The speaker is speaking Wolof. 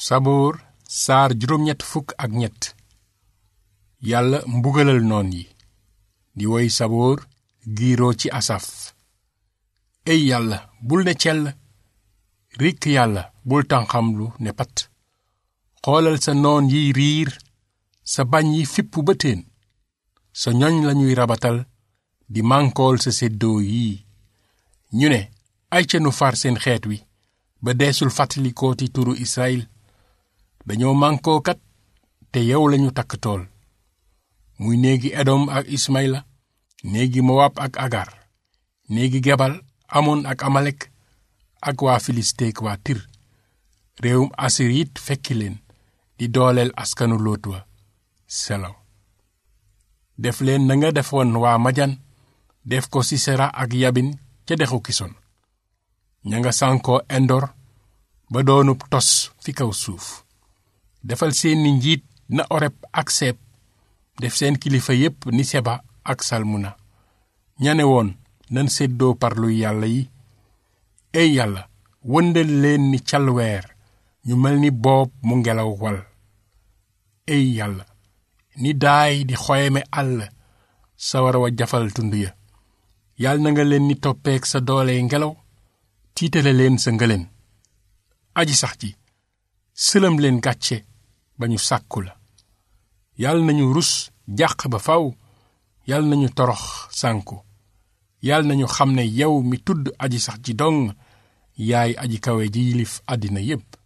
saboor saar juróom-ñett fukk ak ñett. yàlla mbugalal noon yi. di woy saboor giiroo ci asaf. ey yàlla bul ne cell, rikk yàlla bul tànqamlu ne pat. xoolal sa noon yiy riir, sa bañ yi fippu ba teen. sa ñoñ lañuy rabatal di mànkool sa séddoo yii. ñu ne ay ca nu far seen xeet wi ba deesul fàttalikooti turu Israyil. dañoo mànkoo kat te yow lañu takk tool. muy néegi Edom ak Ismayla, néegi Mowab ak Agar, néegi Gebal, Amon ak Amalek, ak waa Filisteek waa Tir. réewum Asir it fekki leen di dooleel askanu Lóot wa. Selaw. def leen na nga defoon waa Majan, def ko Sisera ak Yabin ca dexu Kison. ña nga sànkoo Endor ba doonub tos fi kaw suuf. defal seeni njiit na Oreb ak Seeb, def seen kilifa yépp ni Seba ak Salmuna. ñane woon nan séddoo parluy yàlla yi. ey yàlla wëndal leen ni calweer, ñu mel ni boob mu ngelaw wal. ey yàlla ni daay di xoyeme àll, sawara wa jafal tund ya. yàlla na nga leen ni toppeek sa doole ngelaw, tiitale leen sa ngëleen. aji sax ji sëlëm leen gàcce ba ñu sàkku la. yàlla nañu rus jàq ba faw, yàlla nañu torox sànku. yàlla nañu xam ne yow mi tudd aji sax ji dong yaay aji kawe ji yilif àddina yépp.